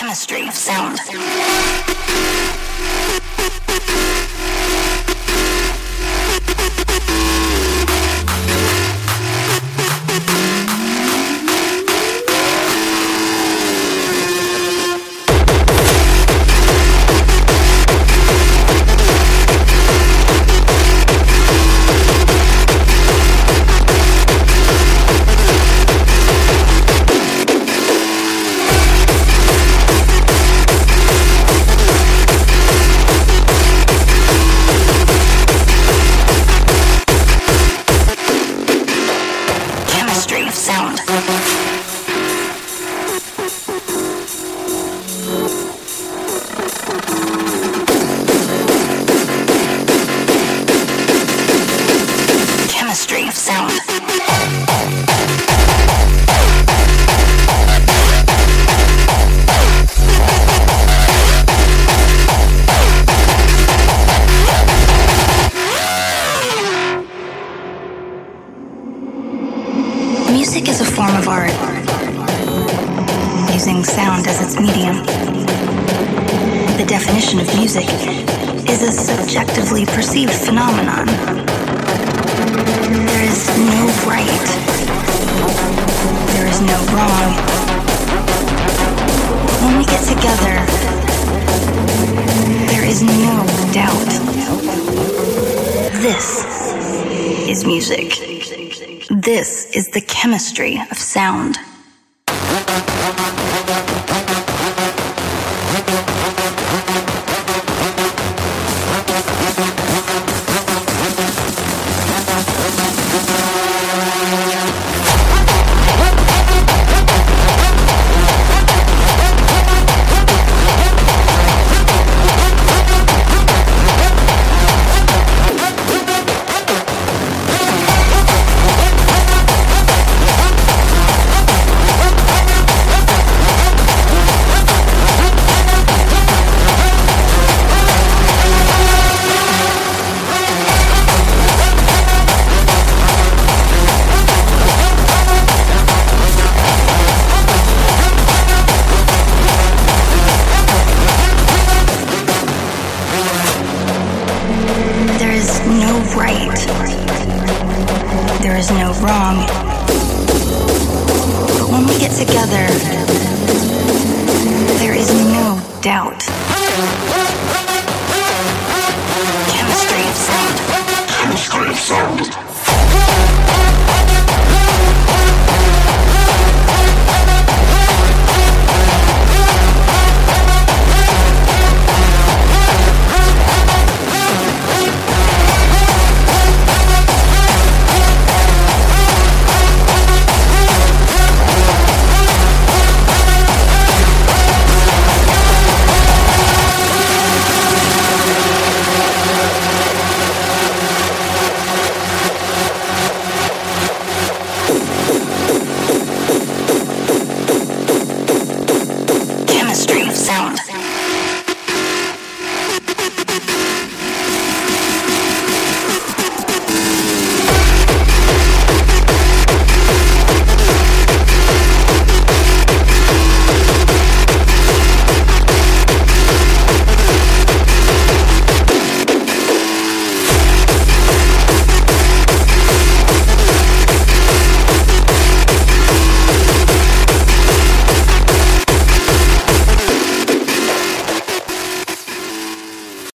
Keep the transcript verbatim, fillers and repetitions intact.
Chemistry of sound. Chemistry of sound. Music is a form of art, using sound as its medium. The definition of music is a subjectively perceived phenomenon. There is no right. There is no wrong. When we get together, there is no doubt. This is music. This is the chemistry of sound. Right. There is no wrong. But when we get together, there is no doubt. Chemistry of sound. Chemistry of sound. Chemistry of sound.